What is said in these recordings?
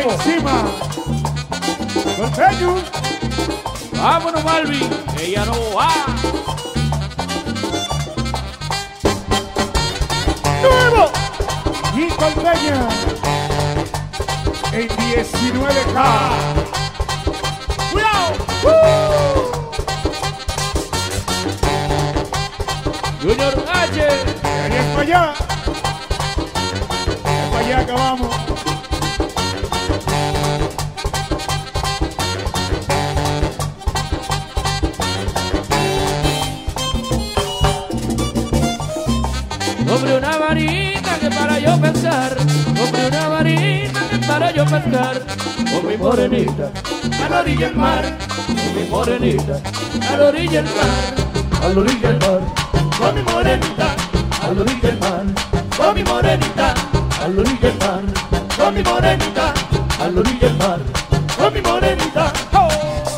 encima. Golpeño. Vámonos, Malvin, ella no va. Nuevo. Y Golpeña. En 19K. ¡Cuidado! Junior H. Y es para allá. Es para allá que vamos. Compré una varita que para yo pescar. Compré una varita que para yo pescar. Con mi morenita a la orilla del mar. Con mi morenita a la orilla del mar. A la orilla del mar. Con mi morenita a la orilla del mar. Con mi morenita a la orilla del mar. Con mi morenita a la orilla del mar. Con mi morenita. ¡Oh!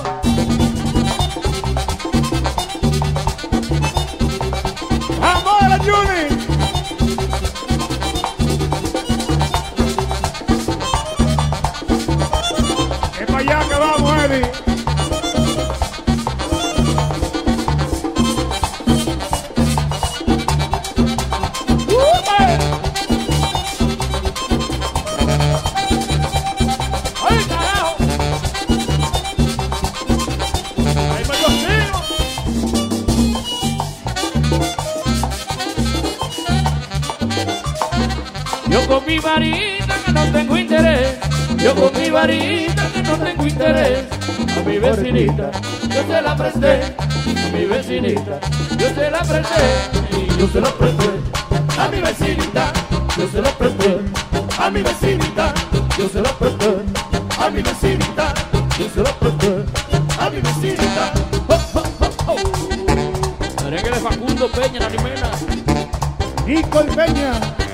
¡Vamos a la Juni! Es para allá que vamos, Eddie. ¡Ay, carajo! ¡Ahí me lo sigo! Yo con mi varita que no tengo interés. Yo con mi varita que no tengo interés. A mi vecinita yo se la presté. A mi vecinita yo se la presté. Y yo se la presté. A mi vecinita yo se la presté. A mi vecinita yo se la presté. A mi vecinita yo se la presté. A mi vecinita. ¡Oh, oh, oh, oh! Merengue de Facundo Peña, la Limena. Y Golpeña.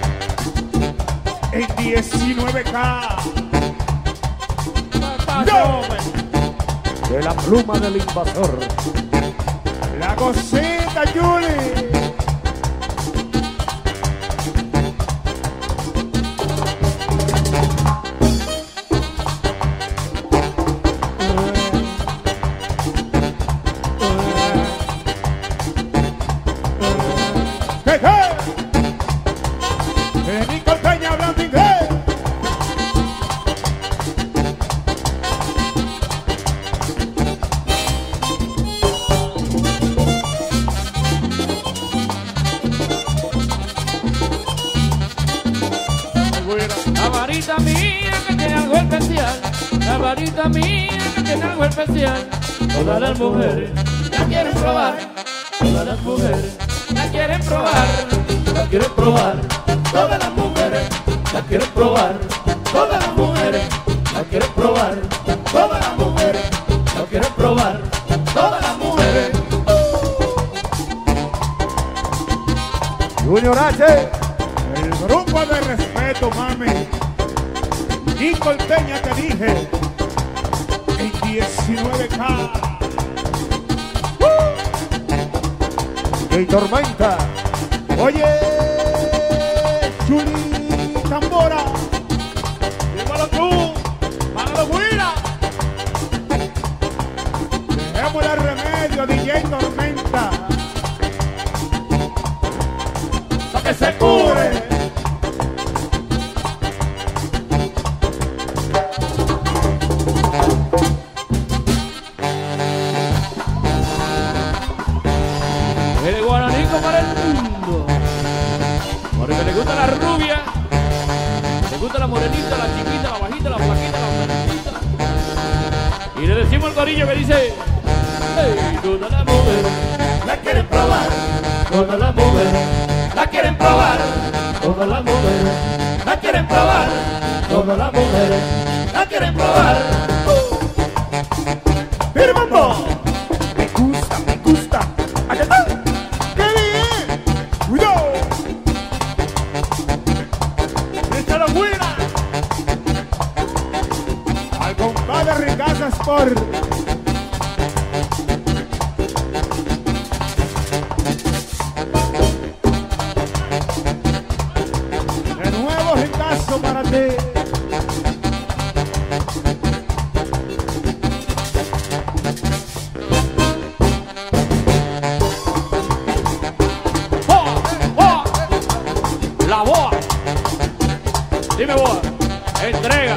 En 19K. ¡No! De la pluma del invasor. La cosita, Juli. ¡Hey, hey! Vení Golpeña hablando inglés. La varita mía que tiene algo especial. La varita mía que tiene algo especial. Todas las mujeres la quieren probar. Todas las mujeres la quieren probar. La quieren probar. Todas las mujeres la quieren probar. Todas las mujeres la quieren probar. Todas las mujeres la quieren probar. Todas las mujeres. Junior H. El grupo de respeto, mami. Y Golpeña te dije. En 19K. Y Tormenta. Oye, Juli Tambora. Dímelo tú, mágalo Guira. Dejémosle remedio, DJ Tormenta. Pa' que se cure. El guaranico para el mundo. Porque le gusta la rubia, le gusta la morenita, la chiquita, la bajita, la flaquita, la flaquita. Y le decimos al corillo que dice: hey, todas las mujeres la quieren probar. Todas las mujeres la quieren probar. Todas las mujeres la quieren probar. Todas las mujeres la quieren probar. ¡Firmando! Me gusta, me gusta. ¡Allá está! ¡Qué bien! ¡Cuidado! ¡Échalo fuera! Al compadre Ricaza Sport. De nuevo Ricazo para ti. Dime, boa. Entrega.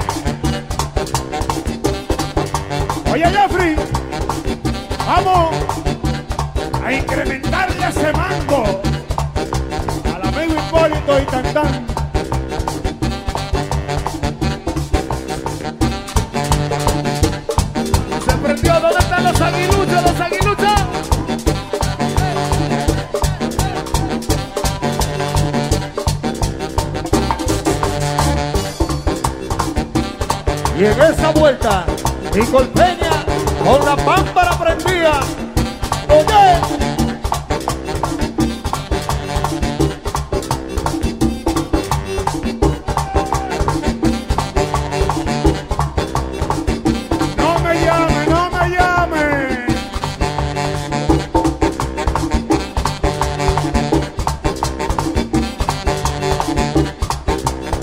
Oye, Jeffrey, vamos a incrementarle ese mango al amigo Hipólito y Tantán. Se prendió. ¿Dónde están los aguiluchos? Los aguiluchos. Y en esa vuelta, Nicole Peña con la pámpara prendida. Oye, No me llame, no me llame.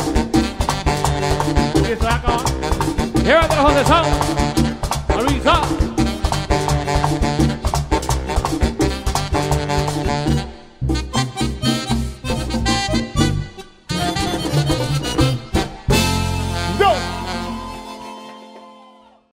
Y saca. Llévatelo, José San. Luisa.